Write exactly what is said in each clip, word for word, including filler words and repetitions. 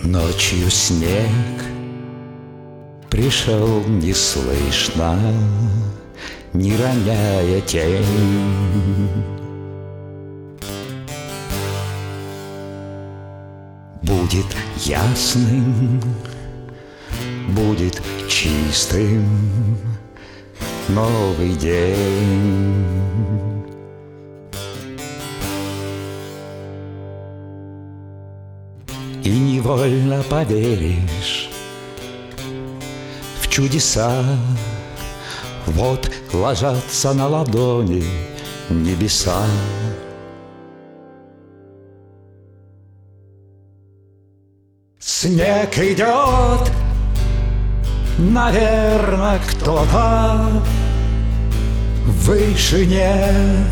Ночью снег пришел неслышно, не роняя тень. Будет ясным, будет чистым новый день. И невольно поверишь в чудеса. Вот ложатся на ладони небеса. Снег идет, наверно, кто-то в вышине.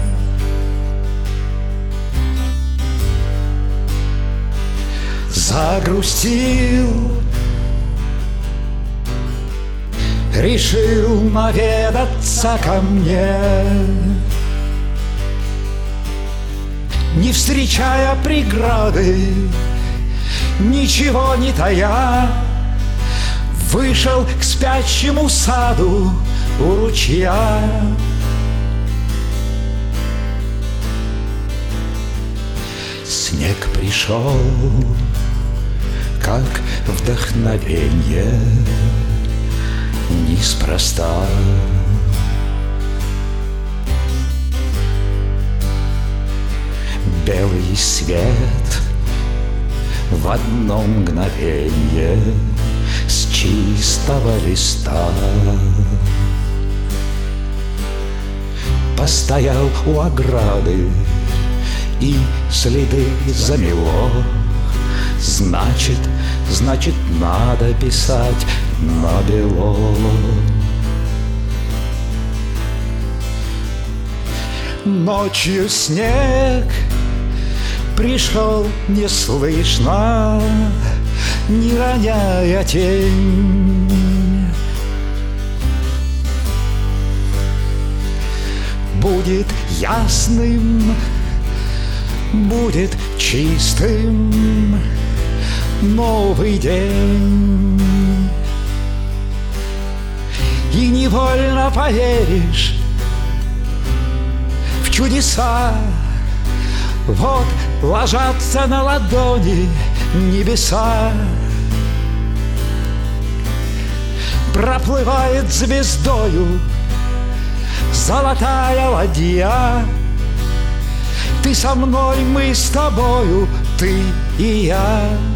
Загрустил, решил наведаться ко мне, не встречая преграды, ничего не тая, вышел к спящему саду у ручья. Снег пришел, как вдохновенье, неспроста. Белый свет в одно мгновенье с чистого листа постоял у ограды и следы замело. Значит, значит, надо писать на бело. Ночью снег пришел неслышно, не роняя тень. Будет ясным, будет чистым новый день. И невольно поверишь в чудеса. Вот ложатся на ладони небеса. Проплывает звездою золотая ладья. Ты со мной, мы с тобою, ты и я.